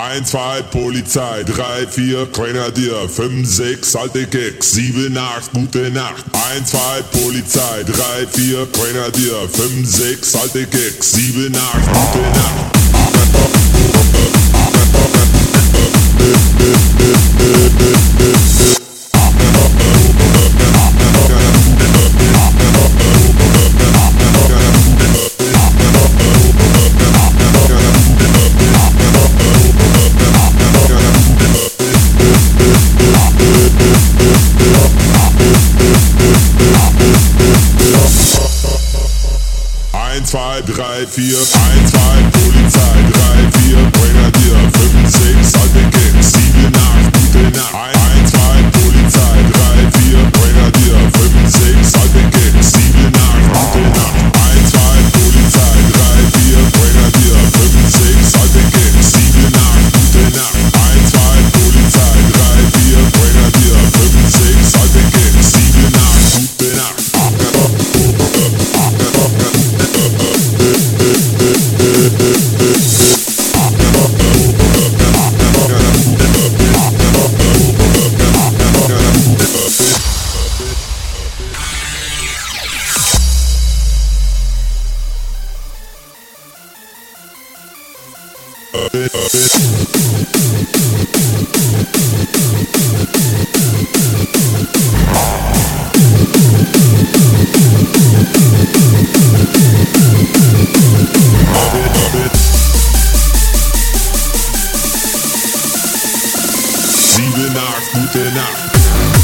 1, 2, Polizei, 3, 4, Grenadier, 5, 6, alte Keks, 7, 8, gute Nacht. 1, 2, Polizei, 3, 4, Grenadier, 5, 6, alte Keks, 7, 8, gute Nacht. 1, 2, 3, 4, 1, 2, Polizei, 3, 4, Grenadier, 5, 6, alte Keks, 7, 8, gute Nacht. 1, 2, Polizei, 3, 4, Grenadier, 5, 6, alte Keks, 7, 8, gute Nacht. 1, 2, Polizei, 3, 4, Grenadier, 5, 6, alte Keks, 7, 8, gute Nacht. 1, 2, Polizei, 3, 4, Grenadier, 5, 6, alte Keks, 7, 8, gute Nacht. 7, 8, gute Nacht.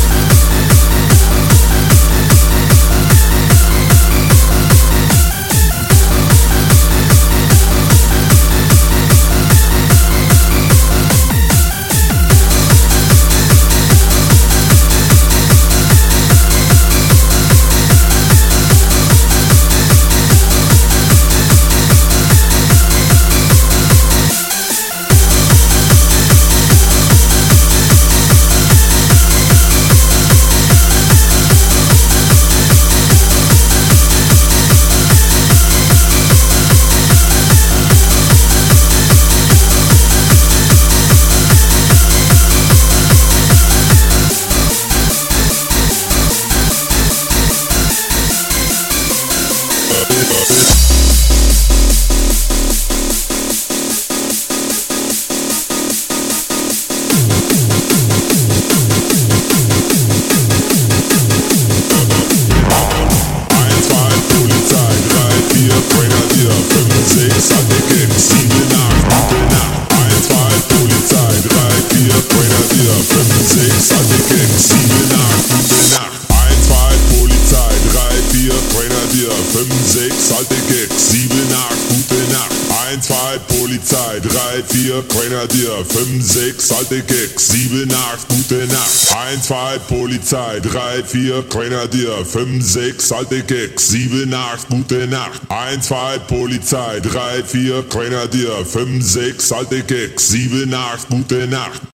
Polizei, 3, 4, Grenadier, 5, 6, alte Keks, 7, 8, gute Nacht. 1, 2, Polizei, 3, 4, Grenadier, 5, 6, alte Keks, 7, 8, gute Nacht. 1, 2, Polizei, 3, 4, Grenadier, 5, 6, alte Keks, 7, 8, gute Nacht.